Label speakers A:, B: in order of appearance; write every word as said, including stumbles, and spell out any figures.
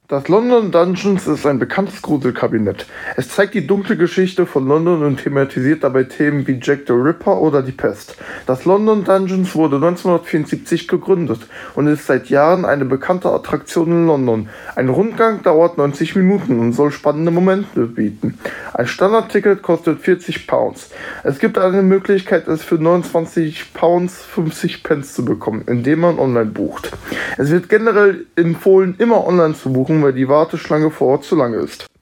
A: Das London Dungeons ist ein bekanntes Gruselkabinett. Es zeigt die dunkle Geschichte von London und thematisiert dabei Themen wie Jack the Ripper oder die Pest. Das London Dungeons wurde neunzehnhundertvierundsiebzig gegründet und ist seit Jahren eine bekannte Attraktion in London. Ein Rundgang dauert neunzig Minuten und soll spannende Momente bieten. Ein Standardticket kostet vierzig Pounds. Es gibt eine Möglichkeit, es für neunundzwanzig Pounds fünfzig Pence zu bekommen, indem man online bucht. Es wird generell empfohlen, immer online zu buchen, weil die Warteschlange vor Ort zu lange ist.